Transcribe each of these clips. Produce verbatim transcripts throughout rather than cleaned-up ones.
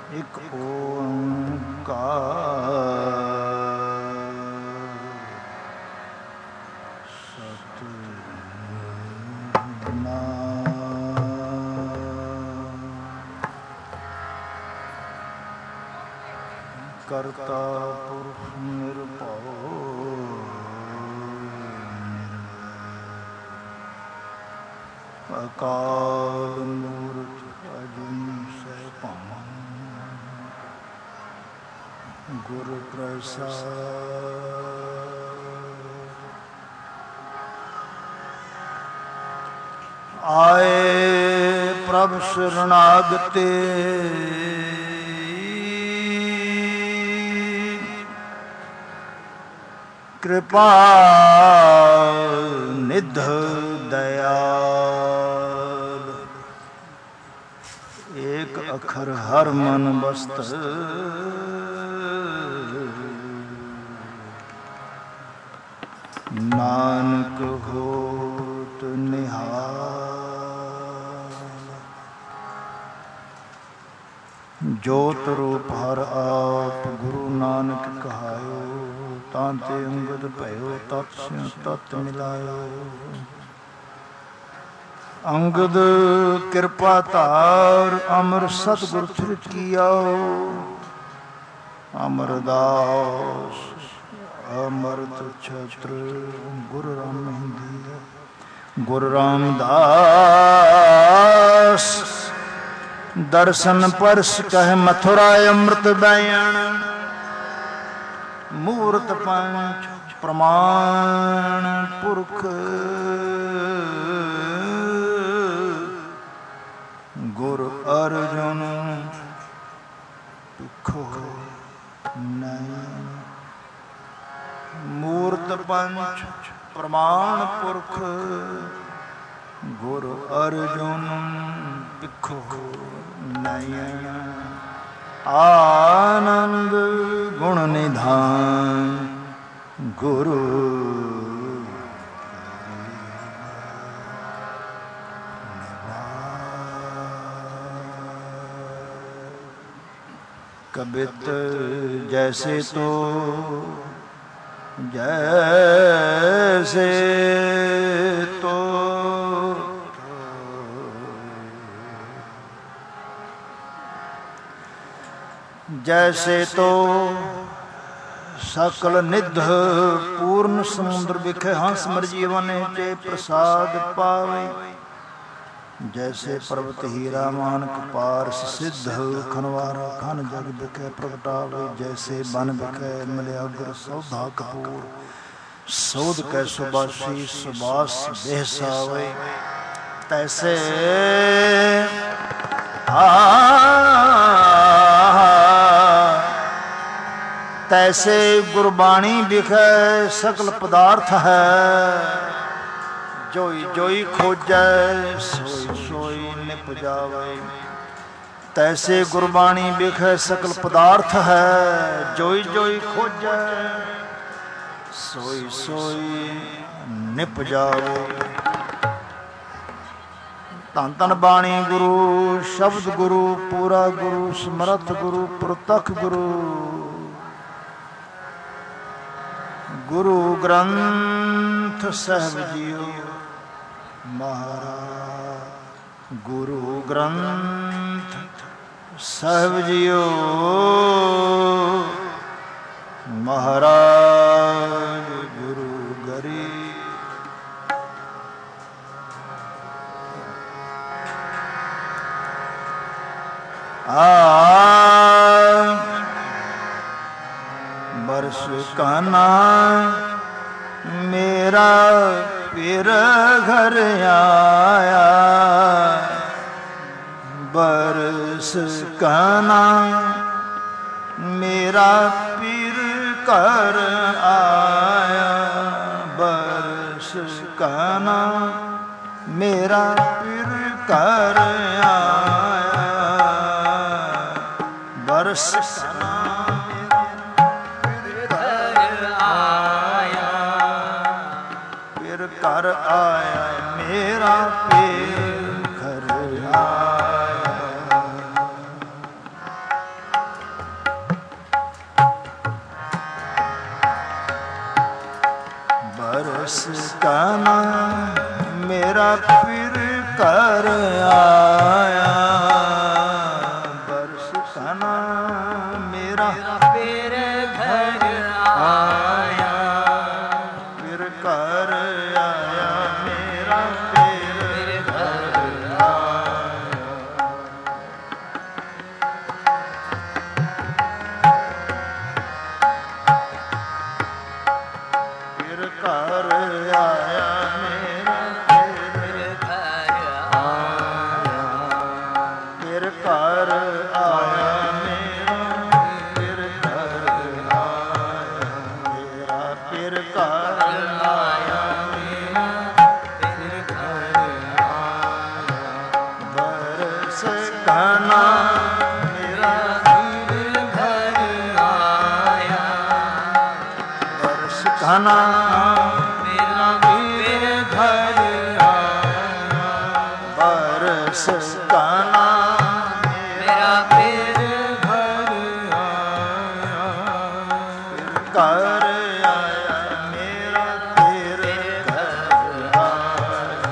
ਇੱਕ ਓੰਕਾਰ ਸਤਿਨਾਮ ਕਰਤਾ ਪੁਰਖ ਨਿਰਭਉ ਅਕਾਲ ਮੂਰਤ ਅਜੂਨੀ ਸੈਭੰ ਗੁਰ ਪ੍ਰਸਾਦਿ। ਆਏ ਪ੍ਰਭ ਸ਼ਰਨਾਗਤੇ ਕਿਰਪਾ ਨਿਧ ਦਇਆਲ। ਏਕ ਅਖਰ ਹਰ ਮਨ ਬਸਤ ਨਾਨਕ ਹੋਤ ਨਿਹਾਲ। ਜੋਤ ਰੂਪ ਹਰ ਆਪ ਗੁਰੂ ਨਾਨਕ ਕਹਾਇਓ। ਤਾਂ ਤੇ ਅੰਗਦ ਭਇਓ ਤਤ ਸਿਉ ਤਤ ਮਿਲਾਇਓ। ਅੰਗਦ ਕਿਰਪਾ ਧਾਰ ਅਮਰ ਸਤਿਗੁਰ ਫਿਰ ਕੀਆਓ। ਅਮਰਦਾਸ ਅਮਰਤ ਛਤਰ ਗੁਰ ਰਾਮਹਿੰਦੀ। ਗੁਰ ਰਾਮਦਾਸ ਦਰਸ਼ਨ ਪਰਸ ਕਹਿ ਮਥੁਰਾ ਅੰਮ੍ਰਿਤ ਬੈਣ। ਮੂਰਤ ਪੰਚ ਪ੍ਰਮਾਣ ਪੁਰਖ ਗੁਰ ਅਰਜੁਨ ਭਿਖੁ ਨੈਣ। ਮੂਰਤ ਪੰਚ ਪ੍ਰਮਾਣ ਪੁਰਖ ਗੁਰ ਅਰਜੁਨ ਭਿਖੁ ਨੈਣ। ਆਨੰਦ ਗੁਣ ਨਿਧਾਨ ਗੁਰੂ कबित जैसे तो जैसे तो जैसे तो सकल निध पूर्ण समुद्र बिखे हंस मर जीवन चे प्रसाद पावे। जैसे पर्वत हीरा मानक पारस सिद्ध खनवारा खन जग बिखे प्रगटावे। जैसे बन बिखे मलयाग्र सौधा कपूर सौध कै सुबासी सुबास बेहसावे। तैसे आ तैसे गुरबाणी बिखे सकल पदार्थ है। जोई जोई खोजै सोई सोई निप जावे। तैसे गुरबाणी बिखे सकल पदार्थ है। जोई जोई खोजै सोई सोई निप जावे। धन धन बाणी गुरु शब्द गुरु पूरा गुरु समर्थ गुरु प्रतख गुरु। गुरु ग्रंथ साहिब जीओ महाराज। गुरु ग्रंथ साहिब जीओ महाराज। गुरु गरी आ बरस काना मेरा फिर घर आया। बरस काना मेरा पीर घर आया। बरस काना मेरा पीर घर आया। बरस काना घर आया मेरा पीर घर आया। बरस काना मेरा फिर कर आया, बरस काना मेरा फिर घर आया, फिर कर आया मेरा फिर घर आया। फिर कर आया मेरा फिर घर आया, फिर कर आया मेरा फिर घर आया, मेरा फिर कर आया मेरा फिर घर आया, बरस काना मेरा फिर घर आया, बरस काना मेरा फिर घर आया, बरस काना मेरा फिर घर आया, फिर कर आया मेरा फिर घर आया।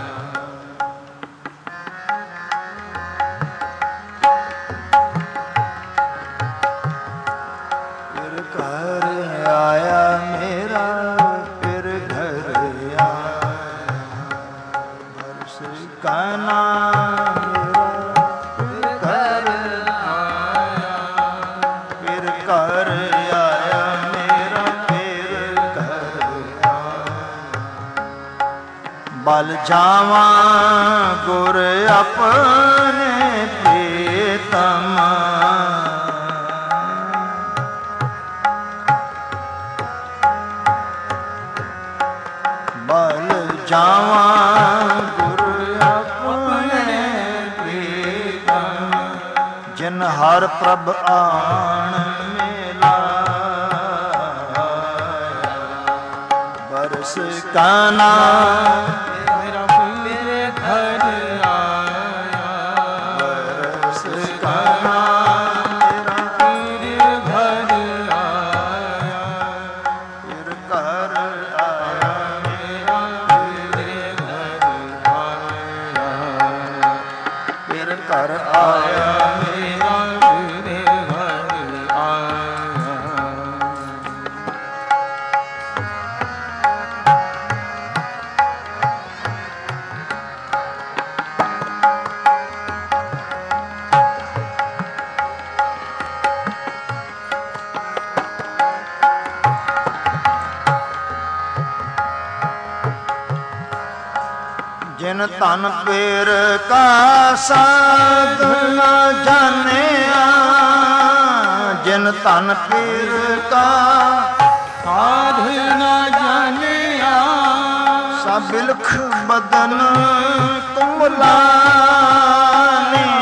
फिर कर आया मेरा फिर घर आया, बरस काना मेरा फिर घर आया, फिर कर आया मेरा फिर घर आया। बल जावा गुर अपने प्रीतम, बल जावा गुर अपने प्रीतम, जिन हर प्रभ आन मिलाया, बरस काना मेरा फिर घर आया, बरस काना मेरा फिर घर आया, फिर कर आया मेरा फिर घर आया, फिर कर आया मेरा फिर घर आया। जिन तन पेर का साध न जानिया, जिन तन पेर का साध न जानिया, सब बिलख बदन तुम लाने,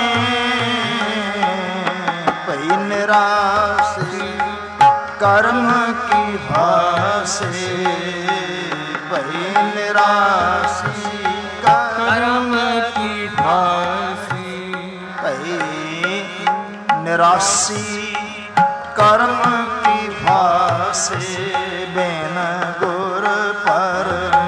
भई निराशी कर्म की भासे, भई निराशी कर्म की भासी, भई निराशी कर्म की भासे, बिन गुर परम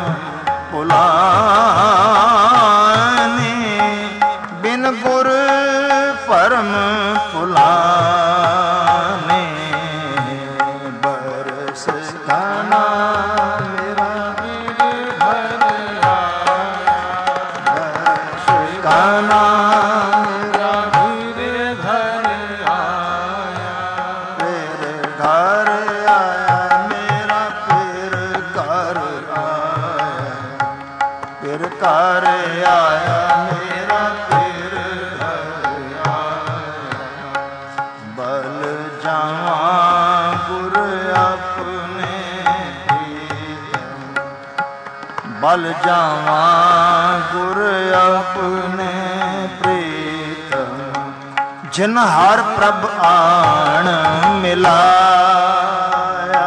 पुलाने, बिन गुर परम पुलाने, बरस काना मेरा फिर घर आया, बरस काना मेरा फिर घर आया, फिर घर आया मेरा फिर घर आया, फिर घर आया मेरा फिर घर आया। बल जावा गुर अपने प्रीतम, बल जावा गुर अपने प्रीतम, जिन हर प्रभ आन मिलाया,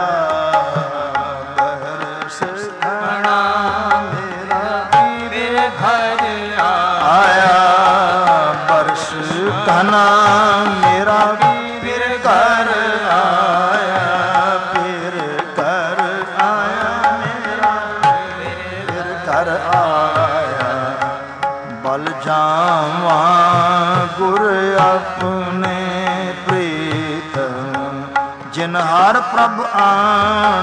बरस काना मेरा फिर घर आया, बरस काना मेरा फिर घर आया, फिर घर आया मेरा फिर ਜਾਵਾਂ ਗੁਰ ਆਪਣੇ ਪ੍ਰੀਤਮ, ਜਿਨ ਹਰ ਪ੍ਰਭ ਆਣ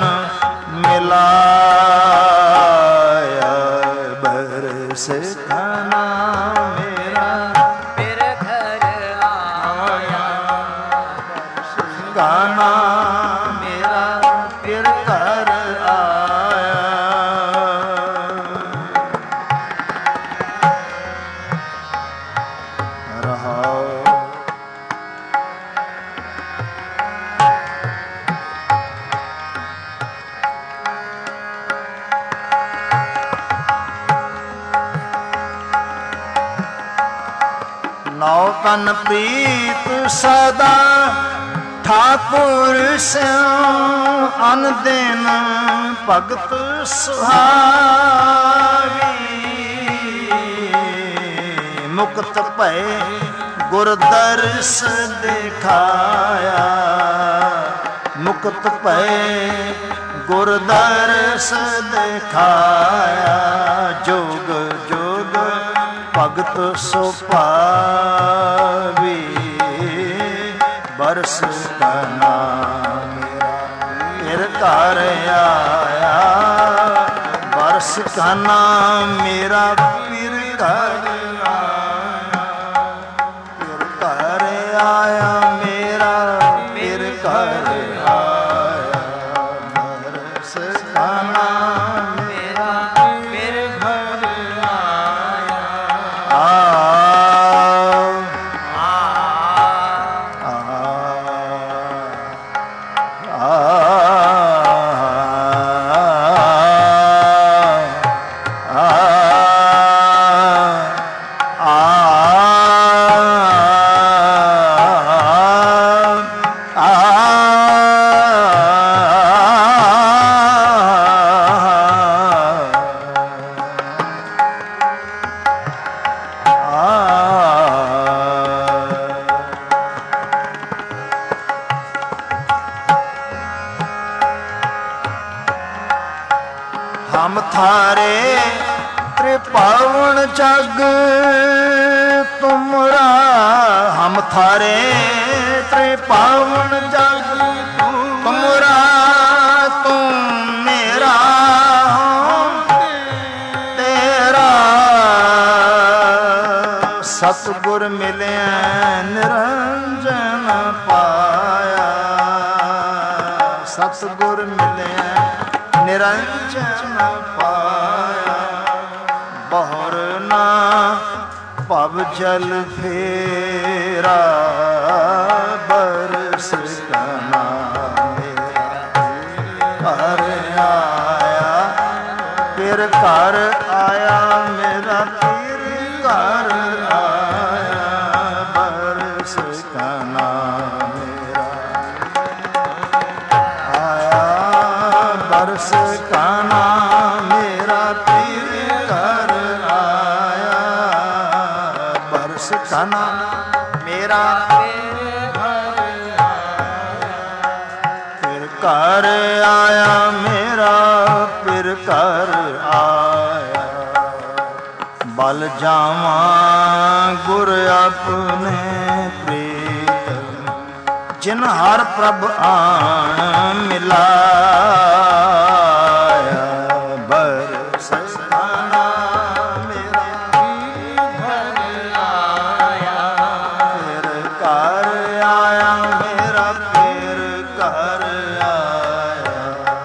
ਮਿਲਾਇਆ, ਬਰਸ ਖਾਨਾ ਮੇਰਾ ਫਿਰ ਘਰ ਆਇਆ, ਗਾਨਾ ਮੇਰਾ ਫਿਰ ਘਰ ਆਇਆ। ਰਹਾਉ ਨੌ ਤਨ ਪ੍ਰੀਤ ਸਦਾ ਠਾਕੁਰ ਸਿਉ, ਅਨ ਦਿਨ ਭਗਤ ਸੁਹਾਵੀ, ਮੁਕਤ ਭਏ ਗੁਰ ਦਰਸ ਦਿਖਾਇਆ, ਮੁਕਤ ਭਏ ਗੁਰ ਦਰਸ ਦਿਖਾਇਆ, ਜੋਗ ਜੋਗ ਭਗਤ ਸੋ ਪਾਵੀ, ਬਰਸ ਕਨਾ ਮੇਰਾ ਫਿਰ ਘਰ ਆਇਆ, ਬਰਸ ਕਨਾ ਮੇਰਾ ਫਿਰ ਘਰ ਆਇਆ, ਫਿਰ ਘਰ ਆਇਆ ਮੇਰਾ ਫਿਰ ਘਰ ਆਇਆ, ਬਰਸ ਕਨਾ ਮੇਰਾ ਫਿਰ ਘਰ ਆਇਆ। ਆ ਹਮ ਥਾਰੇ ਤ੍ਰਿਪਾਵਨ ਜਗ ਤੁਮਰਾ, ਹਮ ਥਾਰੇ ਤ੍ਰਿਪਾਵਨ ਜਗ ਤੁਮਰਾ, ਤੁਮ ਮੇਰਾ ਹਮ ਤੇਰਾ, ਸਤਿਗੁਰ ਮਿਲਿਆ ਨਿਰੰਜਨ ਪਾਇਆ, ਸਤਿਗੁਰ ਮਿਲਿਆ ਨਿਰੰਜਨ ਪਾਇਆ, ਬਹੁਰ ਨਾ ਭਵ ਜਲ ਫੇਰਾ, ਬਰਸ ਕਨਾ ਮੇਰਾ ਘਰ ਆਇਆ, ਫਿਰ ਘਰ ਆਇਆ ਮੇਰਾ ਫਿਰ ਘਰ ਆਇਆ, ਬਰਸ ਕਨਾ ਮੇਰਾ ਆਇਆ, ਬਰਸ ਕਾਨਾ ਮੇਰਾ ਪੀਰ ਘਰ ਆਇਆ, ਬਰਸ ਕਾਨਾ ਮੇਰਾ ਫਿਰ ਘਰ ਆਇਆ, ਮੇਰਾ ਫਿਰ ਘਰ ਆਇਆ, ਬਲ ਜਾਵਾਂ ਗੁਰ ਆਪਣੇ ਪ੍ਰੀਤਮ, ਜਿਨ ਹਰ ਪ੍ਰਭ ਆਣ ਮਿਲਾਇਆ, ਬਰਸ ਕਾਨਾ ਮੇਰਾ ਫਿਰ ਆਇਆ, ਫਿਰ ਘਰ ਆਇਆ ਮੇਰਾ ਫਿਰ ਘਰ ਆਇਆ।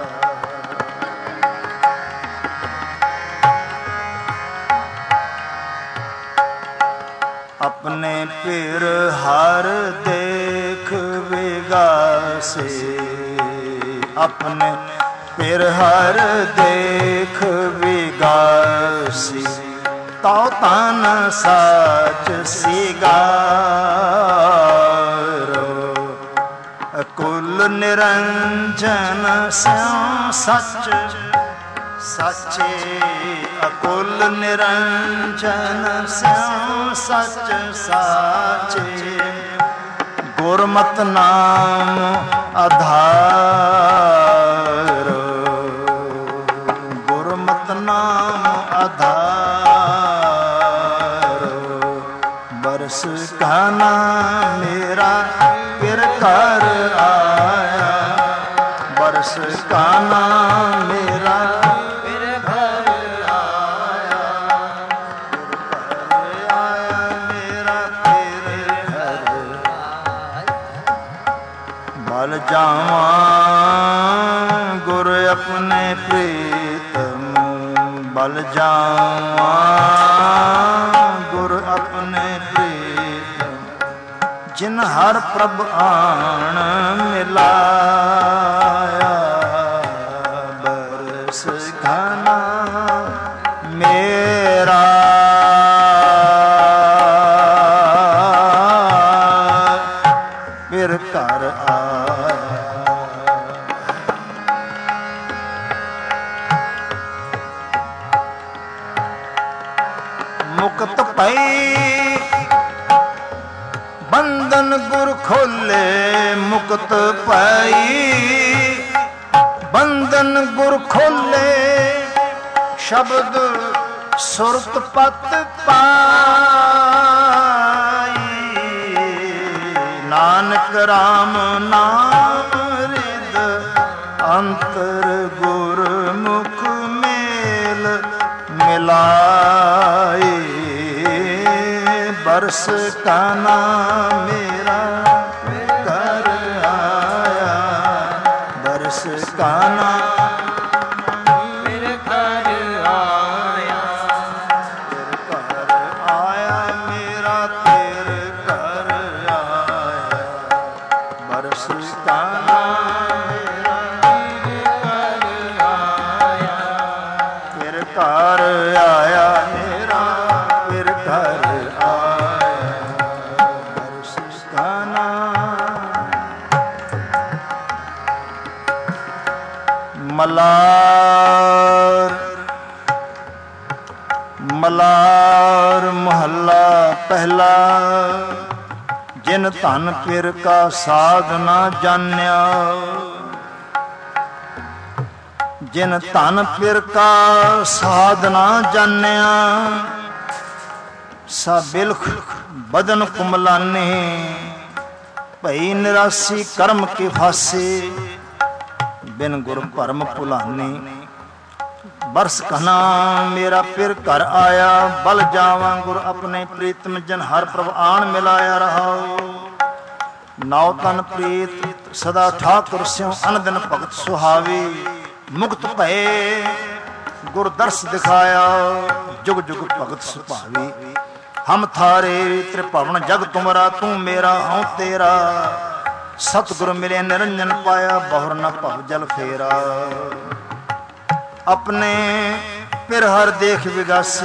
अपने फिर हर देख विगासे, अपने फिर हर देख विगासी, तो तन साच सिगारो, कुल निरंजन स्यों सच साचे, अकुल निरंजन स्यों सच साचे, गुरमत नाम आधार, गुरमत नाम आधार, बरस कहना मेरा फिर घर आया, बरस कहना मेरा फिर घर आया, फिर घर आया मेरा फिर घर आया। बल जावा गुर अपने प्रीतम, बल जावा गुर अपने प्रीतम, जिन हर प्रभ आन मिलाया, बरस घना मेरा फिर घर आया। मुक्त पई बंधन गुर खोले, मुक्त पई बंधन गुर खोले, शब्द सुरत पत पाई, नानक राम नाम रिद अंतर गुर मुख मेल मिलाए, बरस कहना मेरा घर आया, बरस कहना फिर घर आया, फिर घर आया मेरा फिर घर आया, बरस कहना मेरा फिर घर आया, फिर घर आया मेरा फिर घर आया, बरस कहना मलार मलार महला पहला, जिन धन पिर का साध ना जान्या, जिन धन पिर का साध ना जान्या, सा बिलख बदन कुमलाने, भई निरासी कर्म के फासे, बिन गुर भरम भुलाने, बरस कहना मेरा फिर घर आया, बल जावा गुर अपने प्रीतम, जन हर प्रभ आन मिलाया रहा, नाव तन प्रीत सदा ठाकुर स्यों अन दिन भगत सुहावे, मुक्त भये गुर दर्श दिखाया, जुग जुग भगत सुभावे, हम थारे त्रिभुवन जग तुमरा, तू मेरा हूँ तेरा, सतगुरु मिले निरंजन पाया, बहुर न भव जल फेरा, अपने फिर हर देख विगासे,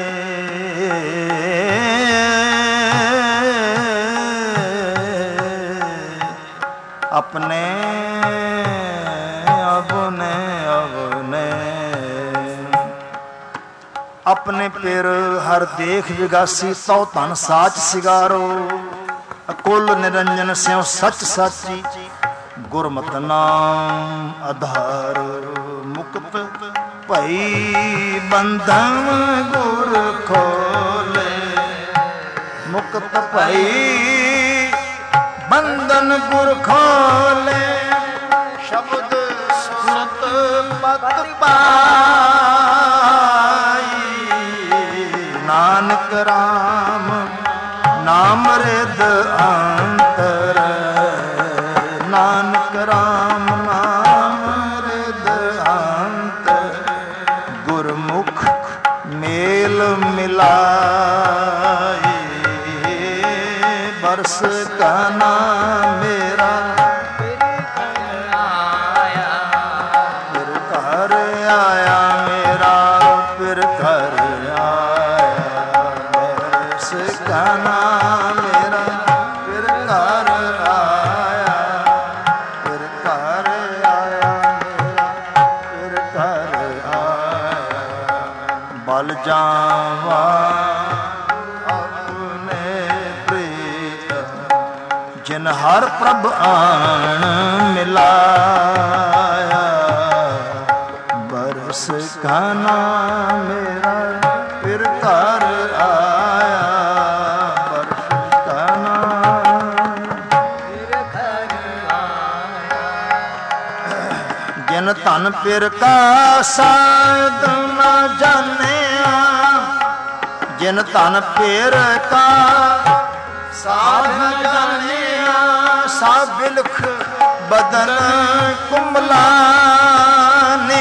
अपने अपने अपने अपने फिर हर देख विगासी, तो धन साच सिगारो, कुल निरंजन स्यों सच साची, गुरमत नाम आधार, मुक्त भई बंधन गुर खोले, मुक्त भई बंधन गुर खोले, शब्द सुरत पत पाई, नानक राम नाम रिद अंतर, नानक राम नाम रिद अंतर, गुरमुख मेल मिलाए, बरस कहना मेरा फिर घर आया, फिर घर आया मेरा फिर घर आया, बरस कहना मेरा फिर घर आया, फिर घर आया मेरा फिर घर आया, बल जावा अपने प्रीत, जिन हर प्रभ आन मिलाया, बरस कहना मेरा फिर घर आया, बरस ਧਨ ਪਿਰ ਕਾ ਸਾਧ ਨਾ ਜਾਣਿਆ, ਜਿਨ ਧਨ ਪਿਰ ਕਾ ਸਾਧ ਨਾ ਜਾਣਿਆ, ਸਾ ਬਿਲਖ ਬਦਨ ਕੁਮਲਾ ਨੇ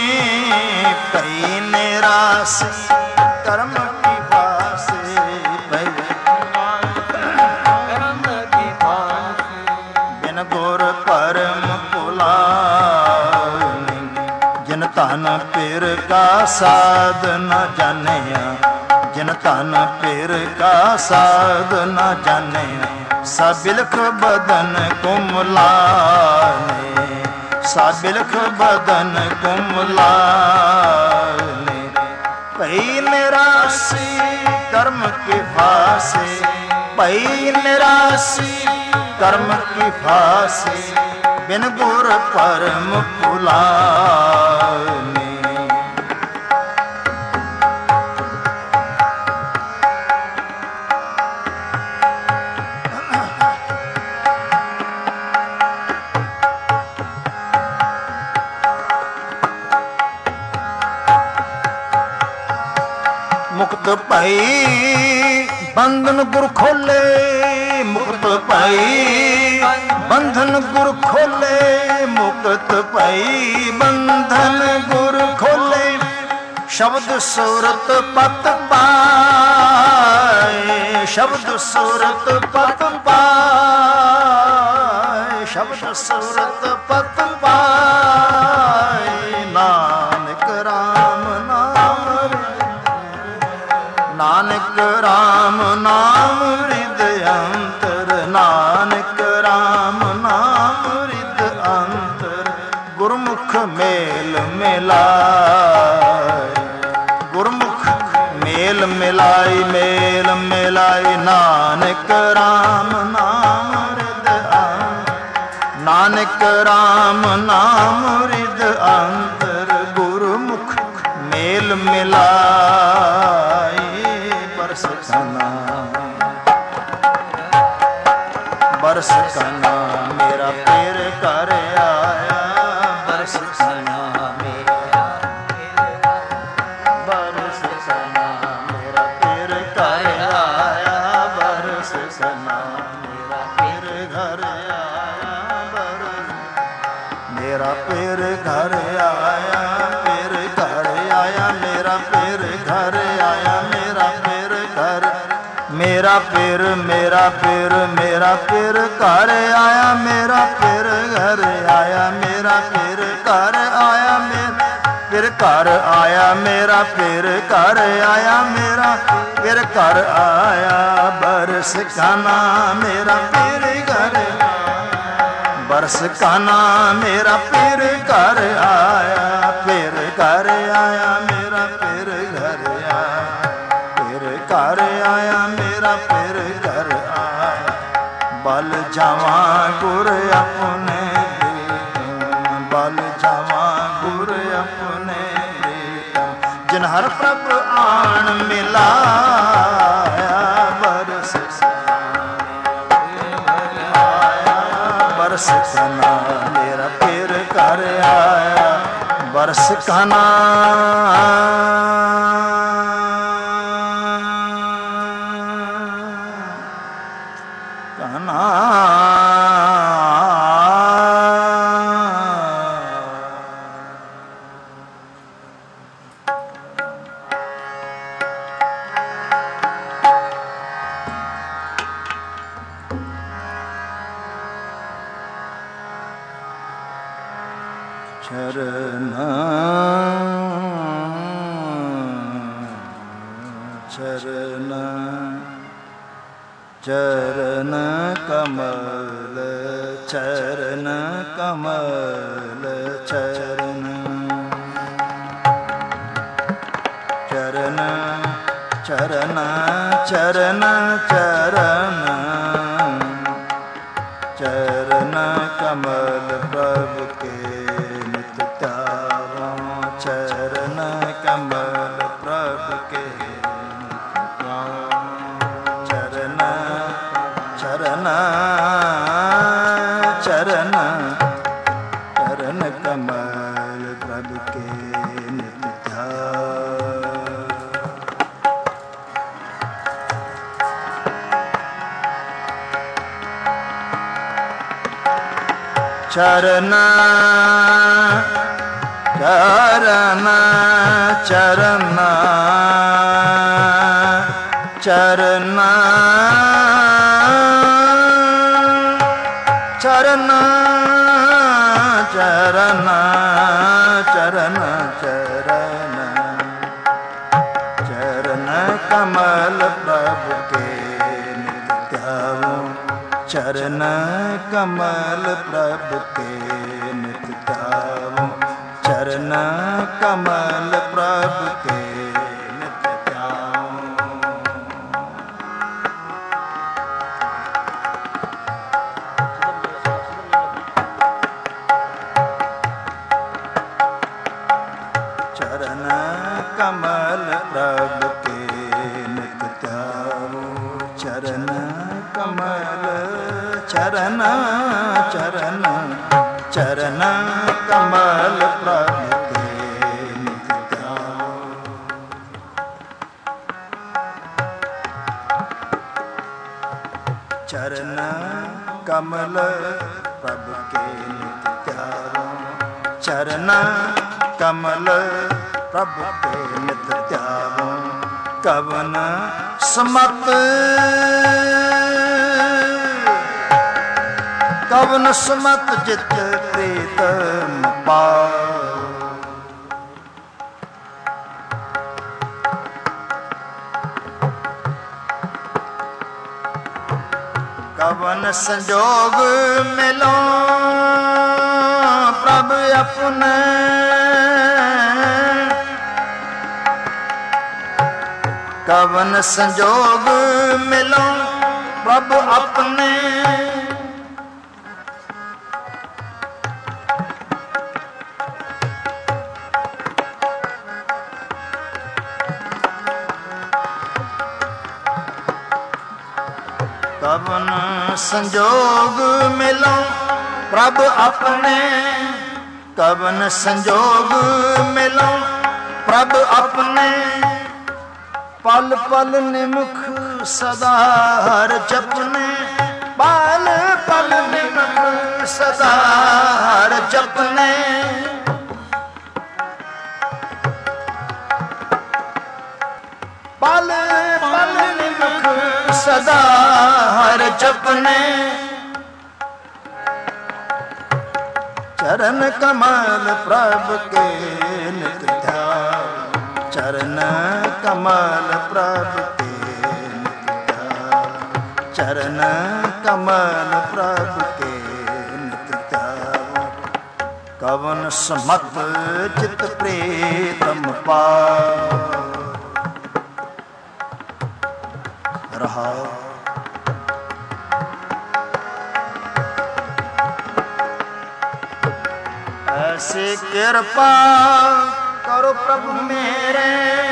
ਭਈ ਨਿਰਾਸ ਕਰਮ ਕੀ ਬਾਸੇ, ਭਈ ਕਰਮ ਕੀ ਬਾਸੇ, ਬਿਨ ਗੁਰ ਪਰਮ ਭੁਲਾਨੇ, ਜਿਨ ਧਨ ਪਿਰ ਕਾ ਸਾਧ ਨਾ ਜਾਣਿਆ, ਜਿਨ ਧਨ ਪਿਰ ਕਾ ਸਾਧ ਨਾ ਜਾਣਿਆ, ਸਾ ਬਿਲਖ ਬਦਨ ਕੁਮਲਾਨੇ, ਸਾ ਬਿਲਖ ਬਦਨ ਕੁਮਲਾਨੇ, ਭਈ ਨਿਰਾਸੀ ਕਰਮ ਕੀ ਫਾਸੇ, ਭਈ ਨਿਰਾਸੀ ਕਰਮ ਕੀ ਫਾਸੇ, ਬਿਨ ਗੁਰ ਪਰਮ ਭੁਲਾਨੇ। ਮੁਕਤ ਭਈ ਬੰਧਨ ਗੁਰ ਖੋਲੇ, ਮੁਕਤ ਭਈ ਬੰਧਨ ਗੁਰ ਖੋਲੇ, ਮੁਕਤ ਭਈ ਬੰਧਨ ਗੁਰ ਖੋਲੇ, ਸ਼ਬਦ ਸੂਰਤ ਪਤ ਪਾਏ, ਸ਼ਬਦ ਸੂਰਤ ਪਤ ਪਾਏ, ਸ਼ਬਦ ਸੂਰਤ ਪਤ ਪਾਏ, ਨਾਨਕ ਰਾਮ ਨਾਮ, ਨਾਨਕ ਰਾਮ ਨਾਮ ਰਿਦ ਅੰਤਰ, ਨਾਨਕ ਰਾਮ ਨਾਮ ਰਿਦ ਅੰਤਰ, ਗੁਰਮੁਖ ਮੇਲ ਮਿਲਾਏ, ਗੁਰਮੁਖ ਮੇਲ ਮਿਲਾਈ, ਮੇਲ ਮਿਲਾਈ, ਨਾਨਕ ਰਾਮ ਨਾਮ ਰਿਦ ਅੰਤਰ, ਨਾਨਕ ਰਾਮ ਨਾਮ ਰਿਦ ਅੰਤਰ, ਗੁਰਮੁਖ ਮੇਲ ਮਿਲਾਈ, ਬਰਸ ਕਾ ਨਾਮ, ਬਰਸ ਕਾ ਨਾਮ ਮੇਰਾ ਪੀਰ ਘਰ ਆਇਆ, ਬਰਸ ਕਾ ਨਾਮ ਮੇਰਾ, ਬਰਸ ਕਾ ਨਾਮ ਮੇਰਾ ਪੀਰ ਘਰ ਆਇਆ, ਬਰਸ ਕਾ ਨਾਮ ਮੇਰਾ ਪੀਰ ਘਰ ਆਇਆ, ਬਰਸ ਮੇਰਾ ਪੀਰ ਘਰ ਆਇਆ, ਪੀਰ ਘਰ ਆਇਆ, ਮੇਰਾ ਪੀਰ ਘਰ ਆਇਆ, ਮੇਰਾ ਪੀਰ ਘਰ, ਮੇਰਾ ਪੀਰ, ਮੇਰਾ ਪੀਰ, ਮੇਰਾ ਪੀਰ ਘਰ ਆਇਆ, ਮੇਰਾ ਪੀਰ ਘਰ ਆਇਆ, ਮੇਰਾ ਪੀਰ ਘਰ ਆਇਆ, ਮੇਰਾ ਪੀਰ ਘਰ ਆਇਆ, ਮੇਰਾ ਪੀਰ ਘਰ ਆਇਆ, ਮੇਰਾ ਪੀਰ ਘਰ ਆਇਆ, ਬਰਸ ਕਾ ਨਾਮ ਮੇਰਾ ਪੀਰ ਘਰ, ਬਰਸ ਕਾ ਨਾਮ ਮੇਰਾ ਪੀਰ ਘਰ ਆਇਆ, ਪੀਰ ਘਰ ਆਇਆ, ਮੇਰਾ ਪੀਰ ਘਰ ਆਇਆ, ਪੀਰ ਘਰ ਆਇਆ, ਮੇਰਾ ਪੀਰ ਘਰ ਆਇਆ, ਬਲ ਜਾਵਾਂ ਗੁਰ ਆਪਣੇ ਪ੍ਰੀਤਮ, ਬਲ ਜਾਵਾਂ ਗੁਰ ਆਪਣੇ ਪ੍ਰੀਤਮ, ਜਿਨ ਹਰ ਪ੍ਰਭ ਆਣ ਮਿਲਾਇਆ, ਬਰਸ ਬਰਸ ਕਾ ਨਾਮ ਮੇਰਾ ਪੀਰ ਘਰ ਆਇਆ, ਬਰਸ ਕਾ ਨਾਮ, ਕਾ ਚਰਨ ਚਰਨ ਚਰਨ ਕਮਲ, ਚਰਨ ਕਮਲ, ਚਰਨ ਚਰਨ ਚਰਨ ਚਰਨ ਚਰਨ ਚਰਨ ਕਮਲ ਪ੍ਰਭ ਕੇ ਨਿਤ ਧਿਆਵਾ, ਚਰਨ ਕਮਲ ਪ੍ਰਭ ਕੇ ਚਰਨ ਚਰਨ ਚਰਨ ਚਰਨ ਕਮਲ ਚਰਨ ਚਰਨ ਚਰਨ ਚਰਨ ਚਰਨ ਚਰਨ ਚਰਨ ਚਰਨ ਚਰਨ ਕਮਲ ਪ੍ਰਭ ਕੇ ਨਿਤ ਧਿਆਵੋ ਚਰਨ ਕਮਲ ਪ੍ਰਭ ਕੇ ਨਿਤ ਧਿਆਵੋ ਚਰਨ ਕਮਲ ਪ੍ਰਭ ਕੇ ਨਿਤ ਧਿਆਵੋ ਚਰਨ ਕਮਲ ਪ੍ਰਭ ਕੇ ਨਿਤ ਧਿਆਵੋ ਚਰਨ ਕਮਲ ਚਰਨ ਚਰਨ ਚਰਨ ਕਮਲ ਪ੍ਰਭ ਕੇ ਨਿਤ ਧਿਆਵੋ ਚਰਨ ਕਮਲ ਪ੍ਰਭ ਕੇ ਨਿਤ ਧਿਆਵੋ ਚਰਨ ਕਮਲ ਪ੍ਰਭ ਕੇ ਨਿਤ ਧਿਆਵੋ ਕਵਨ ਸਮਤ ਕਵਨ ਸਮਤ ਜਿਤ ਪ੍ਰੀਤਮ ਪਾਉ ਕਵਨ ਸੰਜੋਗ ਮਿਲੋ ਪ੍ਰਭ ਆਪਣੇ ਕਵਨ ਸੰਜੋਗ ਮਿਲੋ ਪ੍ਰਭ ਆਪਣੇ ਕਵਨ ਸੰਜੋਗ ਮਿਲੋ ਪ੍ਰਭ ਆਪਣੇ ਕਵਨ ਸੰਜੋਗ ਮਿਲੋ ਪ੍ਰਭ ਆਪਣੇ ਪਲ ਪਲ ਨਿਮਖ ਸਦਾ ਹਰ ਜਪਨੇ ਪਲ ਪਲ ਨਿਮਖ ਸਦਾ ਹਰ ਜਪਨੇ ਪਲ ਪਲ ਨਿਮਖ ਸਦਾ ਹਰ ਜਪਨੇ ਚਰਨ ਕਮਲ ਪ੍ਰਭ ਕੇ ਨਿਤ ਧਿਆਵੋ ਚਰਨ ਕਮਲ ਪ੍ਰਭ ਕੇ ਨਿਤ ਧਿਆਵੋ ਚਰਨ ਕਮਲ ਪ੍ਰਭ ਕੇ ਨਿਤ ਧਿਆਵੋ ਕਵਨ ਸਮਤ ਚਿਤ ਪ੍ਰੀਤਮ ਪਾਉ ਰਹਾ ਐਸੀ ਕਿਰਪਾ ਕਰੋ ਪ੍ਰਭੂ ਮੇਰੇ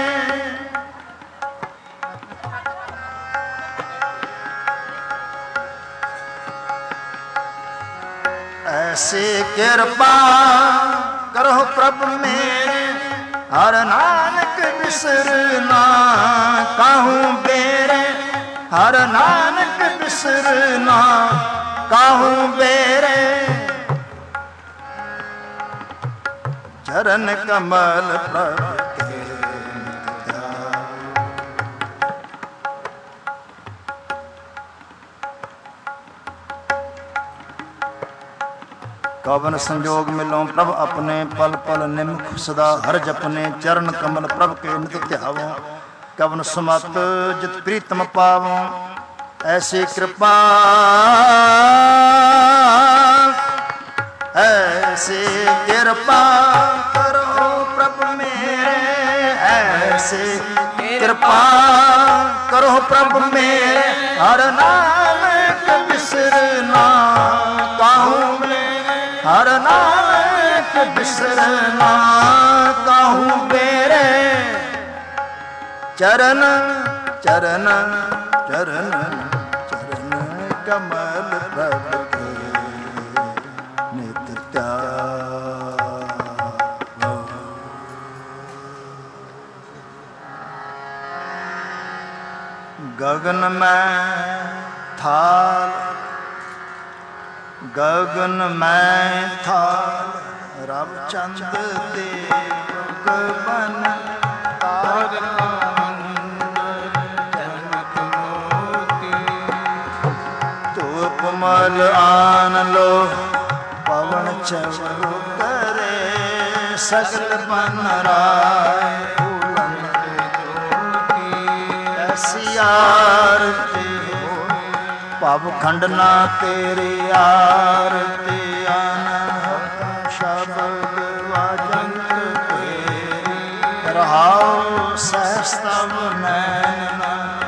ਐਸੀ ਕਿਰਪਾ ਕਰੋ ਪ੍ਰਭੂ ਮੇਰੇ ਹਰ ਨਾਨਕ ਬਿਸਰਨਾ ਕਾਹੂ ਬੇਰੇ ਹਰ ਨਾਨਕ ਬਿਸਰਨਾ ਕਾਹੂ ਬੇਰੇ ਚਰਨ ਕਮਲ ਪ੍ਰਭ ਕੇ ਨਿਤ ਧਿਆਵੋ ਕਵਨ ਸੰਜੋਗ ਮਿਲੋ ਪ੍ਰਭ ਆਪਣੇ ਪਲ ਪਲ ਨਿਮਖ ਸਦਾ ਹਰ ਜਪਨੇ ਚਰਨ ਕਮਲ ਪ੍ਰਭ ਕੇ ਨਿਤ ਧਿਆਵੋ ਕਵਨ ਸਮਤ ਜਿਤ ਪ੍ਰੀਤਮ ਪਾਵੋ ਐਸੀ ਕਿਰਪਾ ਐਸੀ ਕਿਰਪਾ ਕਰੋ ਪ੍ਰਭ ਮੇਰੇ ਐਸੀ ਕਿਰਪਾ ਕਰੋ ਪ੍ਰਭ ਮੇਰੇ ਹਰ ਨਾਨਕ ਬਿਸਰਨਾ ਕਾਹੂ ਹਰ ਨਾਨਕ ਬਿਸਰਨਾ ਕਾਹੂ ਮੇਰੇ ਚਰਨ ਚਰਨ ਚਰਨ ਚਰਨ ਕਮਲ ਪ੍ਰਭ ਕੇ ਨਿਤ ਧਿਆਵੋ ਗਗਨ ਮੈਂ ਥਾਲ ਗਗਨ ਮੈਂ ਥਾਲ ਰਵ ਚੰਦ ਤੇ ਭਗਵਨ ਤਾਰਕ ਧੂਪ ਮਲ ਆਨ ਲੋ ਪਵਨ ਚਵ ਕਰੇ ਸਗਲ ਬਨ ਰਾਏ ਐਸੀ ਆਰਤੀ ਭਵ ਖੰਡਨਾ ਤੇਰੀ ਆਰਤੀ ਅਨਹਦ ਸ਼ਬਦ ਵਾਜੰਤ ਤੇਰੀ ਰਹਾਉ ਸਹਿਸ ਤਵ ਨੈਣ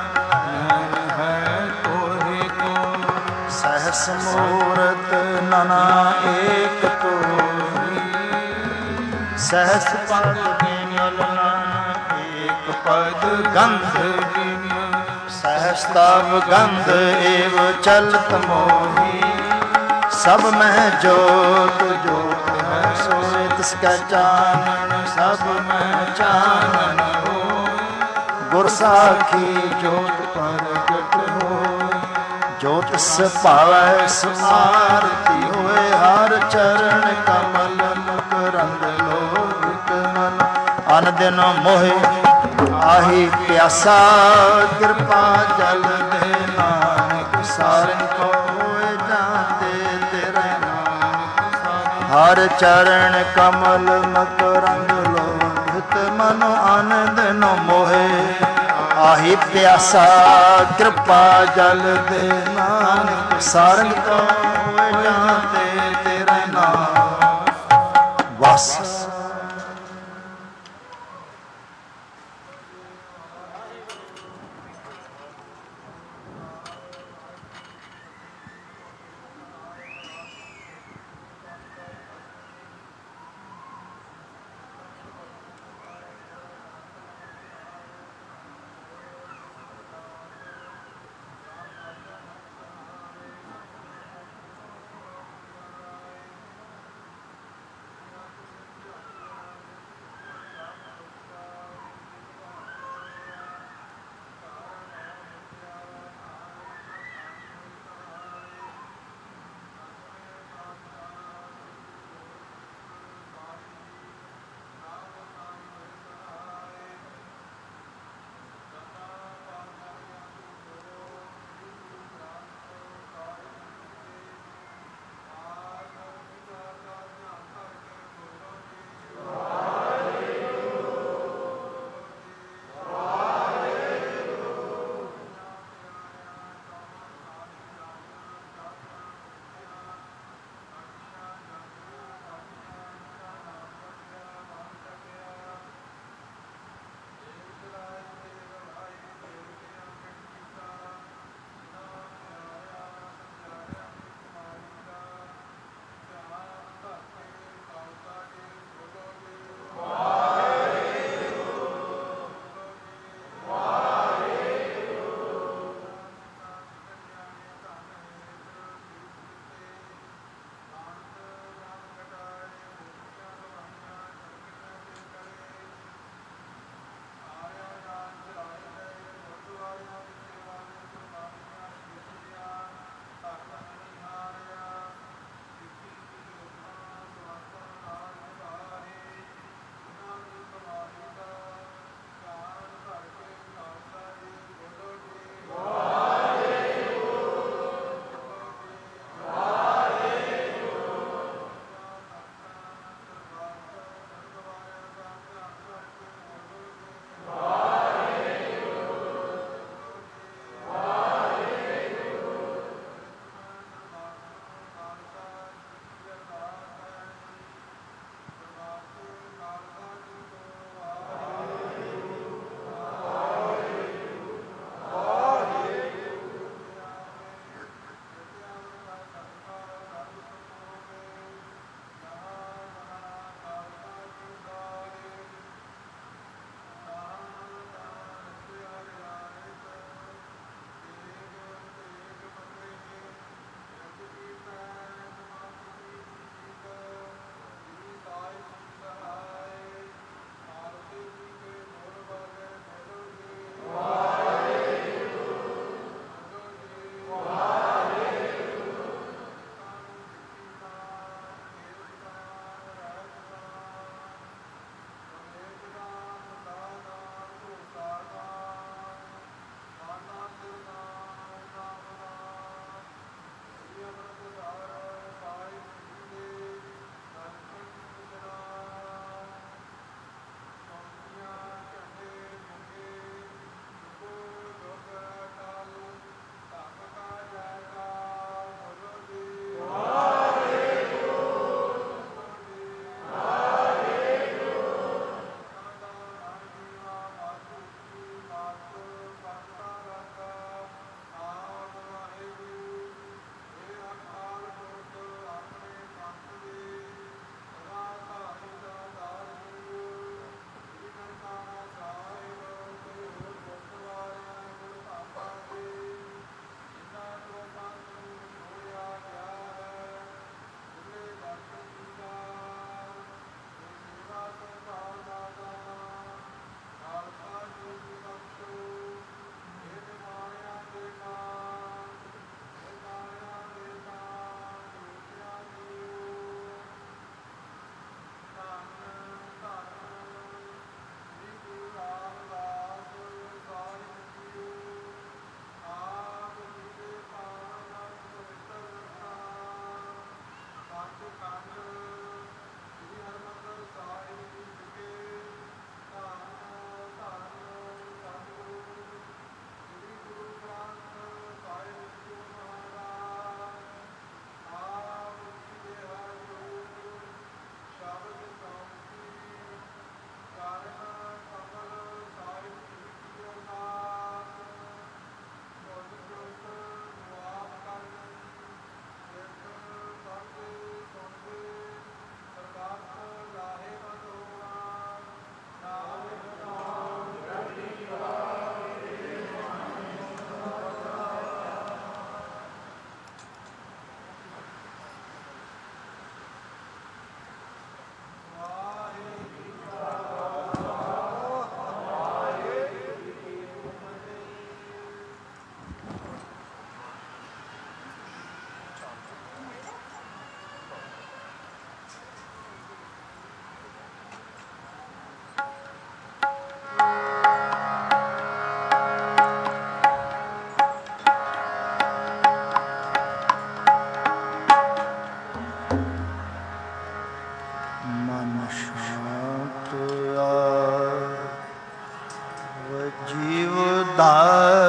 ਹੈ ਤੋਹਿ ਕੋ ਸਹਿਸ ਮੂਰਤ ਨਨਾ ਏਕ ਤੋਹਿ ਸਹਿਸ ਪਦ ਬਿਮਲ ਨਨ ਏਕ ਪਦ ਗੰਧ ਸਹਿਸ ਤਵ ਗੰਧ ਏਵ ਚਲਤ ਮੋਹੀ ਸਭ ਮਹਿ ਜੋਤ ਜੋਤ ਹੈ ਸੋਇ ਤਿਸ ਕੈ ਚਾਨਣ ਸਭ ਮਹਿ ਚਾਨਣ ਹੋ ਗੁਰ ਸਾਖੀ ਜੋਤ ਪ੍ਰਗਟ ਹੋ ਜੋ ਤਿਸ ਭਾਵੈ ਸਮਾਰਤੀ ਹੋਏ ਹਰ ਚਰਨ ਕਮਲ ਮੁਕਰੰਦ ਲੋਕ ਮਨ ਅਨ ਦਿਨ ਮੋਹਿ ਆਹੀ ਪਿਆਸਾ ਕਿਰਪਾ ਜਲ ਦੇ ਨਾਨਕ ਸਾਰਨ ਕੋ ਹੋਏ ਜਾਂਦੇ ਤੇਰੇ ਨਾਮ ਹਰ ਚਰਨ ਕਮਲ ਮਕਰੰਦ ਲੋਭਿਤ ਮਨ ਆਨੰਦ ਨ ਮੋਹੇ ਆਹੀ ਪਿਆਸਾ ਕਿਰਪਾ ਜਲ ਦੇ ਨਾਨਕ ਸਾਰਨ ਕੋ ਹੋਏ ਜਾਂਦੇ ਤੇਰੇ ਨਾਮ ਵਸ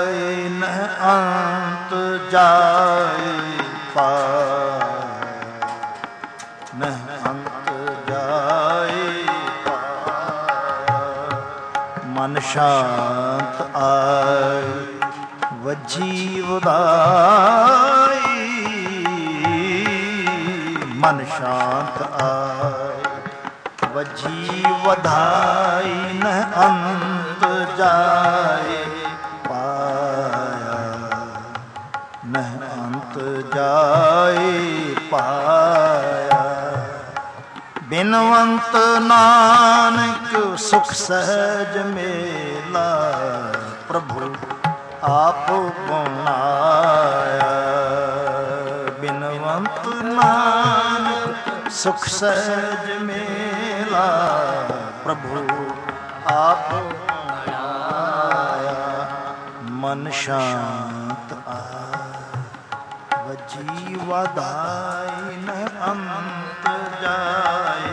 न अंत जाए पाया, न अंत जाए पाया। मन शांत आए वजी वधाई, मन शांत आए वजी वधाई, न अंत जाए पाया, न अंत जाए पाया। बिनवंत नानक सुख सहज मेला, प्रभु आप बनाया। बिनवंत नानक सुख सहज मेला, प्रभु आप बनाया। मन शांत आए वजी वधाई, न अंत जाए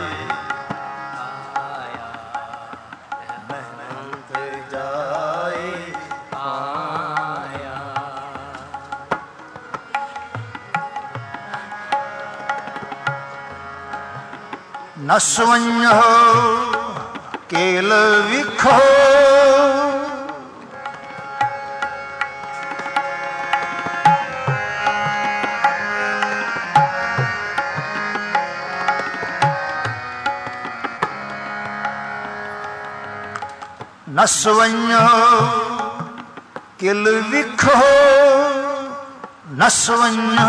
पाया, न अंत जाए पाया। न स्वञ्हो केल विखो, न स्वञ्हो किल विखो, न स्वञ्हो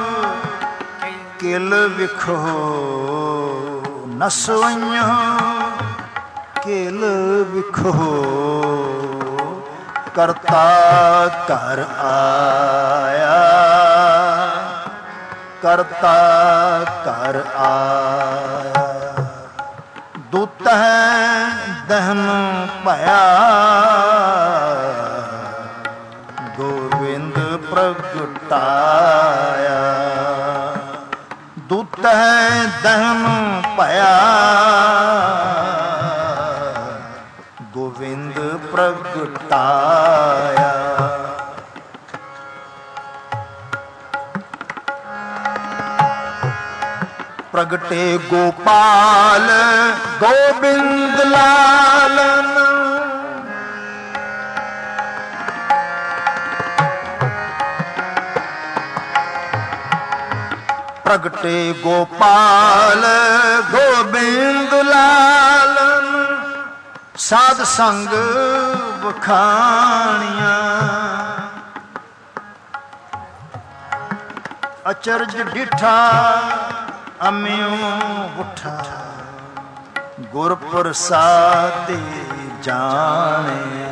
किल विखो, न स्वञ्हो किल विखो। करता कर आया, करता कर आया। दूत है दहन पाया, गोविंद प्रगटाया। दूत है दहन पाया, गोविंद प्रगटाया। प्रगटे गोपाल गोविंद लालन, प्रगटे गोपाल गोविंद लालन। साध संग बखानिया, अचरज डिठा अम्यों उठा। गुर प्रसादे जानिया,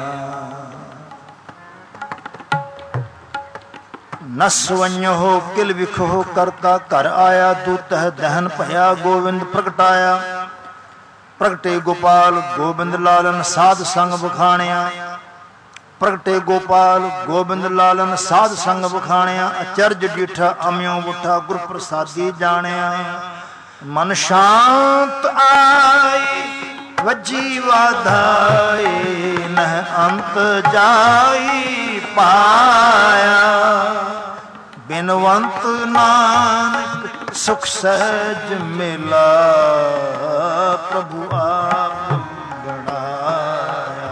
न स्वञ्हो किल विखो। करता कर आया, दूत है दहन भया, गोविंद प्रगटाया। प्रगटे गोपाल गोविंद लालन, साध संग बखानिया। प्रगटे गोपाल गोविंद लालन, साध संग बखानिया। अचरज डिठा अम्यों उठा, गुर प्रसादी जानिया। मन शांत आई वजी वधाई, न अंत जाई पाया। बिनवंत नानक सुख सहज मिला, प्रभु आप बनाया।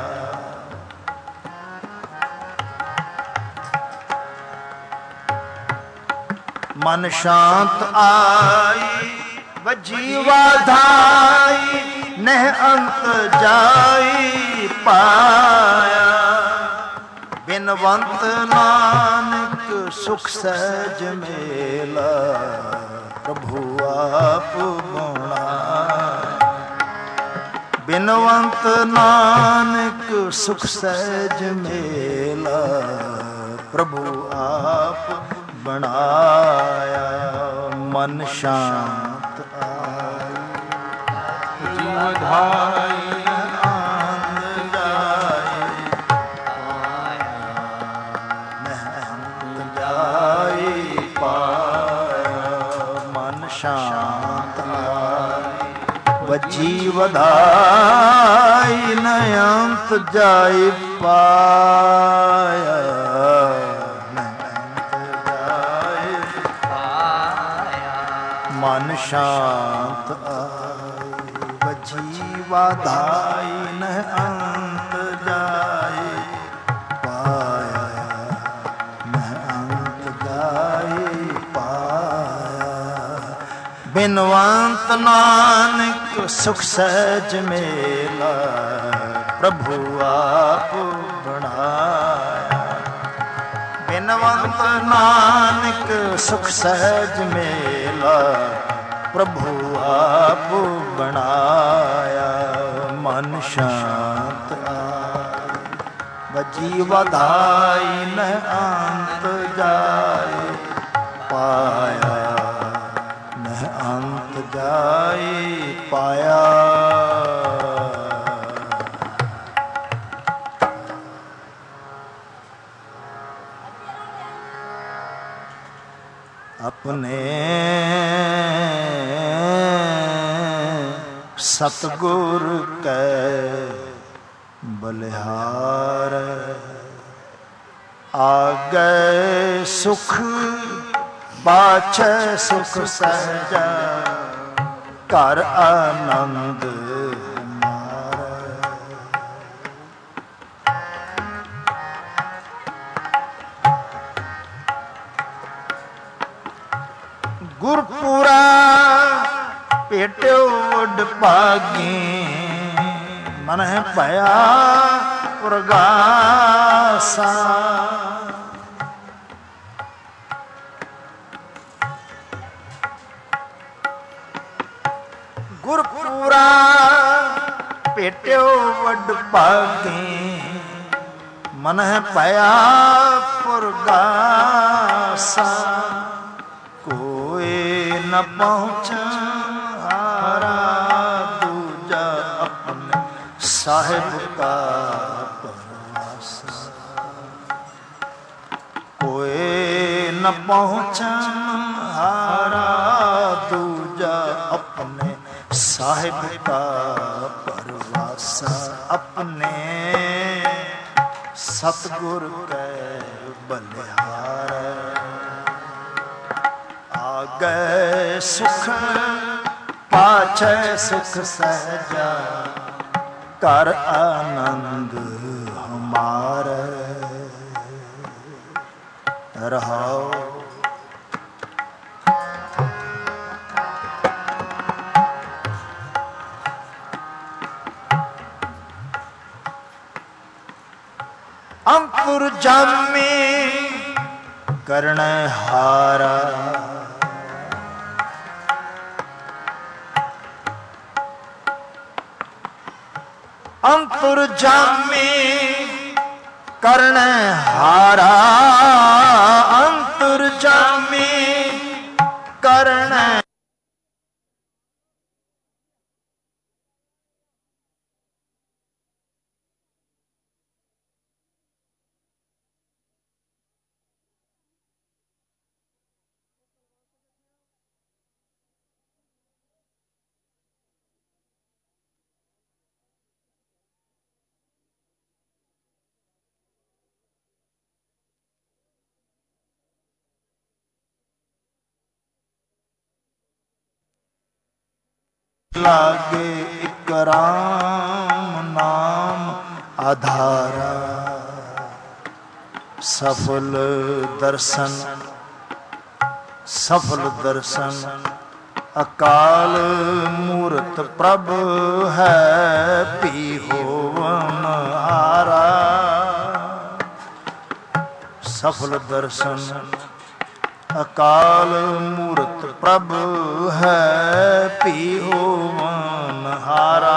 मन शांत आई वजी वधाई, न अंत जाई पाया। बिनवंत नानक सुख सहज मेला, प्रभु आप बनाया। बिनवंत नानक सुख सहज मेला, प्रभु आप बनाया। मन शांत आई वधाई, आनंद जाए पाया, न अंत जाए पाया। मन शांत आई वजी वधाई, न अंत जाए पाया। शांत आए, बजी वाधाई न अंत जाए, पाया न अंत जाए पाया। बिनवंत नानक सुख सहज मेला, प्रभु आप बनाया। बिनवंत नानक सुख सहज मेला, प्रभु आप बनाया। मन शांत आए, बजी वाधाई न अंत जाए, पाया न अंत जाए पाया। अपने सतगुर कै बलिहार, आगे सुख पाछे सुख सहजा, कर आनंद हमारा। गुरपुरा पेट्यो उड भागी, मन भया उरगासा। गुरपुरा पेट्यो उड भागी, मन भया पुरगासा। कोई न पहुँच हारा, दूजा अपने साहिब का परवासा। कोई न पहुँच हारा, दूजा अपने साहिब का परवासा। अपने सतगुर कै बलिहार, आगे सुख पाछे सुख सहजा, कर आनंद हमारे। रहाओ अंतुरजामी करने हारा, अंतुरजामी करने हारा। अंतुरजामी करने लागे एक राम नाम आधारा। सफल दर्शन सफल दर्शन अकाल मूरत प्रभ है, पी होवन हारा। सफल दर्शन अकाल मूरत प्रभ है, पी होवन हारा।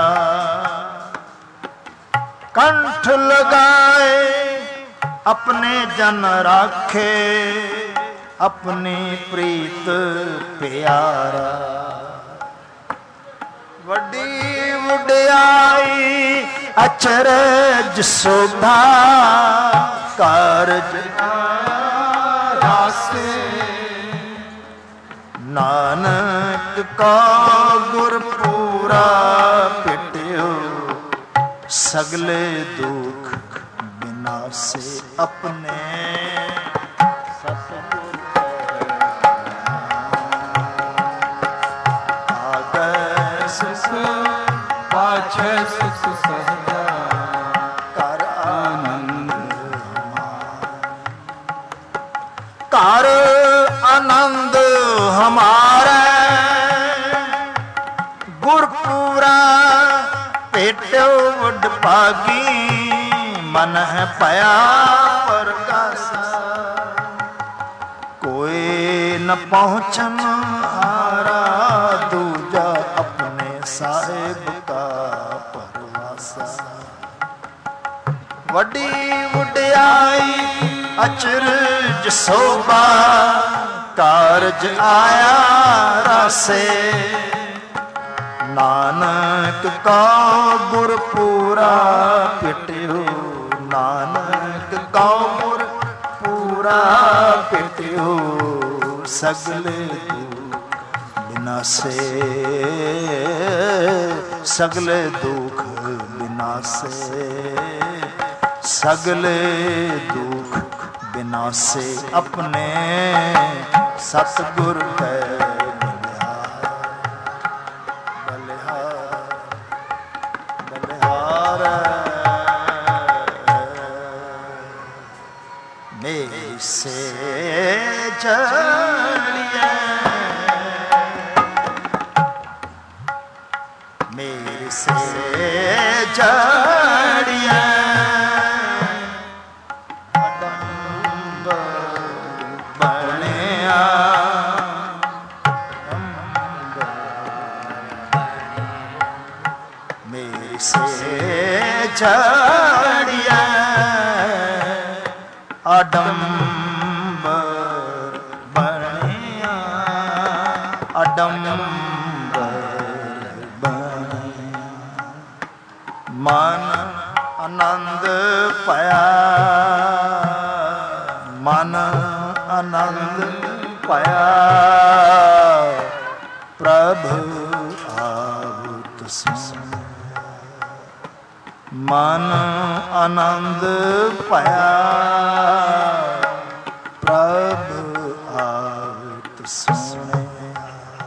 कंठ लगाए अपने जन राखे, अपनी प्रीत प्यारा। वड्डी वड्याई अचरज शोभा, कारज रासे। नानक का गुरपुरा पिटियो, सगले दुख बिनासे। अपने सतगुर ਘਰ ਆਨੰਦ ਹਮਾਰਾ ਗੁਰਪੂਰਾ ਭੇਟਿਓ ਵਡ ਭਾਗੀ ਮਨ ਹੈ ਭਇਆ ਪ੍ਰਗਾਸਾ ਕੋਈ ਨ ਪਹੁੰਚਨ ਹਾਰਾ ਦੂਜਾ ਆਪਣੇ ਸਾਹਿਬ ਕਾ ਪਰਵਾਸਾ ਵੱਡੀ ਵਡਿਆਈ ਅਚਰਜ ਸੋਭਾ ਕਾਰਜ ਆਇਆ ਰਾਸੇ ਨਾਨਕ ਕਾ ਗੁਰਪੂਰਾ ਪਿਟਿਓ ਨਾਨਕ ਕਾ ਗੁਰਪੂਰਾ ਪਿਟਿਓ ਸਗਲੇ ਦੁਖ ਬਿਨਾਸੇ ਸਗਲੇ ਦੁਖ ਬਿਨਾਸੇ ਸਗਲੇ ਦੁਖ ਬਿਨਾਸੇ ਆਪਣੇ ਸਤਿਗੁਰ ਕੈ ਸੇ ਚੜਿਆ ਮੇਰੇ ਸੇ ਚੜਿਆ ਅਡੰਬ ਬਣਿਆ ਮੇਰੇ ਸੇ ਚੜਿਆ ਅਡੰਬਰ ਬਣਿਆ ਅਡੰਬਰ ਬਣਿਆ ਮਨ ਆਨੰਦ ਪਾਇਆ ਮਨ ਆਨੰਦ ਪਾਇਆ ਪ੍ਰਭ ਆਵਤ ਸੋ ਮਨ ਆਨੰਦ ਪਾਇਆ ਪ੍ਰਭ ਆਵਤ ਸੋਹਣਿਆ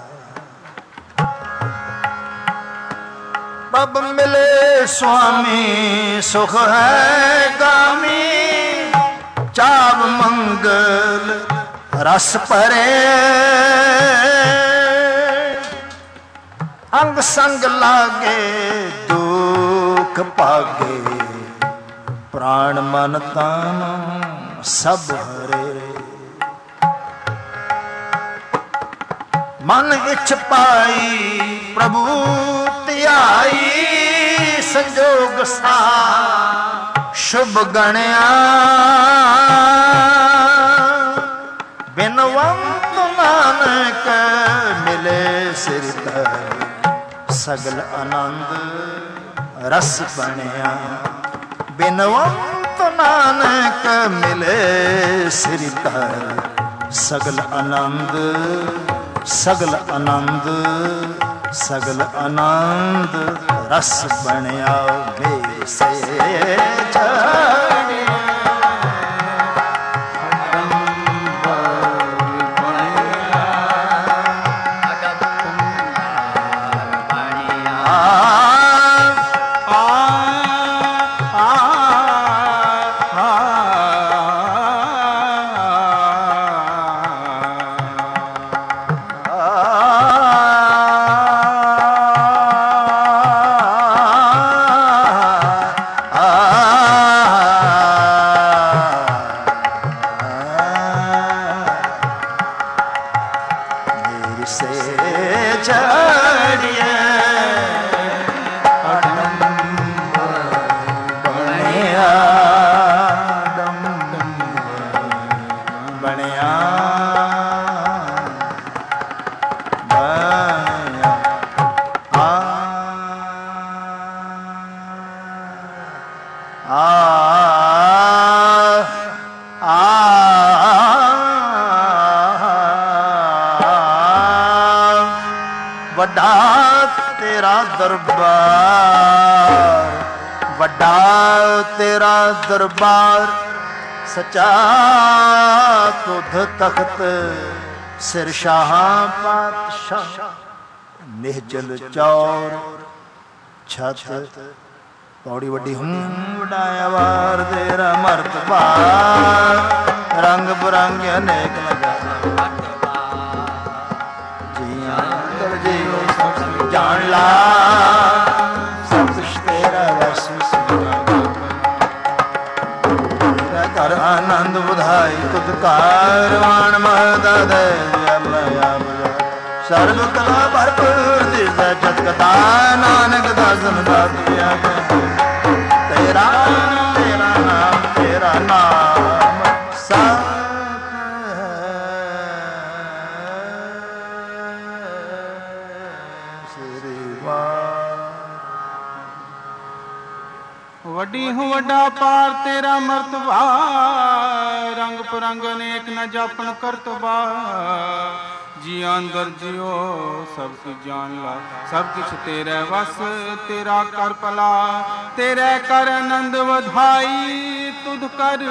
ਪ੍ਰਭ ਮਿਲੇ ਸੁਆਮੀ ਸੁਖ ਹੈ ਗਾਮੀ ਚਾਵ ਮੰਗਲ ਰਸ ਭਰੇ ਅੰਗ ਸੰਗ ਲਾਗੇ ਦੁਖ ਭਾਗੇ ਪ੍ਰਾਣ ਮਨ ਤਨ ਸਭ ਹਰੇ ਮਨ ਇੱਛ ਪਾਈ ਪ੍ਰਭੂ ਧਿਆਈ ਸੰਜੋਗ ਸਾ ਸ਼ੁਭ ਗਣਿਆ ਬਿਨਵੰਤ ਨਾਨਕ ਮਿਲੇ ਸਿਰ ਧਰ ਸਗਲ ਆਨੰਦ ਰਸ ਬਣਿਆ ਬਿਨਵੰਤ ਨਾਨਕ ਮਿਲੇ ਸਿਰ ਧਰ ਸਗਲ ਆਨੰਦ ਸਗਲ ਆਨੰਦ ਸਗਲ ਆਨੰਦ ਰਸ ਬਣਿਆ ਮੇਰੇ ਸੇ ਚੜਿਆ ਵੱਡਾ ਤੇਰਾ ਦਰਬਾਰ ਵੱਡਾ ਤੇਰਾ ਦਰਬਾਰ ਸਚਾ ਤੁਧ ਤਖਤ ਸਿਰ ਸ਼ਾਹ ਪਾਤਸ਼ਾਹ ਨਿਹਚਲ ਚੌਰ ਛਤ ਪੌੜੀ ਵੱਡੀ ਹੂੰ ਵਡਾਇਆ ਵਾਰ ਤੇਰਾ ਮਰਤਬਾ ਰੰਗ ਬਰਾ ਰੰਗ ਅਨੇਕ ਨ ਜਾਣਾ ਜੀਆਂ ਅੰਦਰ ਜੀਉ ਸਭ ਜਾਣ ਲਾ ਸਭ ਕੁਛ ਤੇਰਾ ਵਸ ਤੇਰਾ ਘਰ ਆਨੰਦ ਵਧਾਈ ਤੁਧ ਕਾਰਵਾਨ ਮਹਦਾ ਦੇ ਅਮਿਆ ਸਰਬ ਕਲਾ ਭਰਪੂਰ ਦਿਸੈ ਜਤ ਕਥਾ ਨਾਨਕ ਦਾਸਨ ਦਾਤ ਪਿਆ ਤੇਰਾ ਤੇਰਾ ਨਾਮ ਤੇਰਾ ਨਾਮ ਸਭ ਵੱਡੀ ਹੂੰ ਵੱਡਾ ਪਾਰ ਤੇਰਾ ਮਰਤਬਾ ਰੰਗ ਪਰੰਗ ਅਨੇਕ ਨ ਜਾਪਨ ਕਰਤਬਾ ਜੀ ਅੰਦਰ ਜਿਉ ਸਭ ਕੁਝ ਜਾਣ ਲਾ ਸਭ ਕੁਛ ਤੇਰੇ ਵਸ ਤੇਰਾ ਕਰ ਭਲਾ ਤੇਰੇ ਕਰ ਆਨੰਦ ਵਧਾਈ ਤੁਧ ਕਰ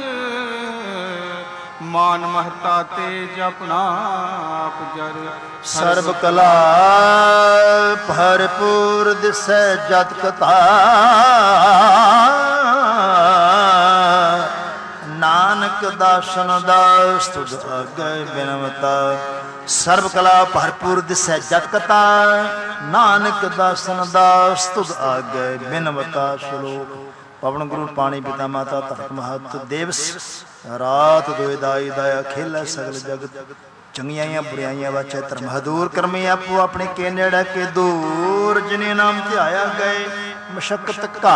ਮਾਨ ਮਹਤਾ ਤੇਜ ਆਪਣਾ ਆਪ ਜਰ ਸਰਬ ਕਲਾ ਭਰਪੂਰ ਦਿਸੈ ਜਤ ਕਥਾ ਨਾਨਕ ਦਾਸਨ ਦਾਸ ਤੁਧ ਅਗੈ ਬਿਨਵਤਾ ਸਰਬ ਕਲਾ ਭਰਪੂਰ ਦਿਸੈ ਜਤ ਕਥਾ ਨਾਨਕ ਦਾਸਨ ਦਾਸ ਤੁਧ ਆਗੈ ਬਿਨਵਤਾ ਸ਼ਲੋਕ ਪਵਨ ਗੁਰੂ ਪਾਣੀ ਪਿਤਾ ਮਾਤਾ ਧਰਤ ਮਹਤ ਦੇਵਸ ਰਾਤ ਦੋਇ ਦਾਈ ਦਾਇਆ ਖੇਲਾ ਸਗਲ ਜਗਤ ਚੰਗਿਆਈਆਂ ਬੁਰਾਈਆਂ ਵਾਚੈ ਧਰਮ ਹਦੂਰ ਕਰਮੀ ਆਪੋ ਆਪਣੇ ਕੇ ਨੇੜਾ ਕੇ ਦੂਰ ਜਿਨੇ ਨਾਮ ਧਿਆਇਆ ਗਏ ਮਸ਼ਕਤ ਘਾ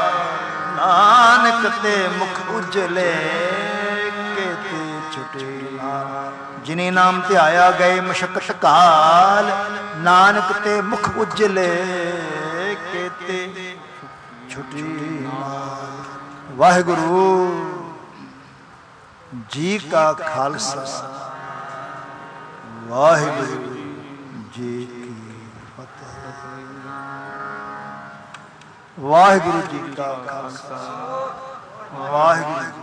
ਨਾਨਕ ਤੇ ਮੁਖ ਉਜਲੇ ਕੇਤੇ ਛੁਟੇ ਜਿਨੇ ਨਾਮ ਧਿਆਇਆ ਗਏ ਮਸ਼ਕਤ ਕਾਲ ਨਾਨਕ ਤੇ ਮੁਖ ਉਜਲੇ ਕੇਤੇ ਛੁਟੀ ਵਾਹਿਗੁਰੂ ਜੀ ਕਾ ਖਾਲਸਾ ਵਾਹਿਗੁਰੂ ਜੀ ਕੀ ਫਤਿਹ ਵਾਹਿਗੁਰੂ ਜੀ ਕਾ ਖਾਲਸਾ ਵਾਹਿਗੁਰੂ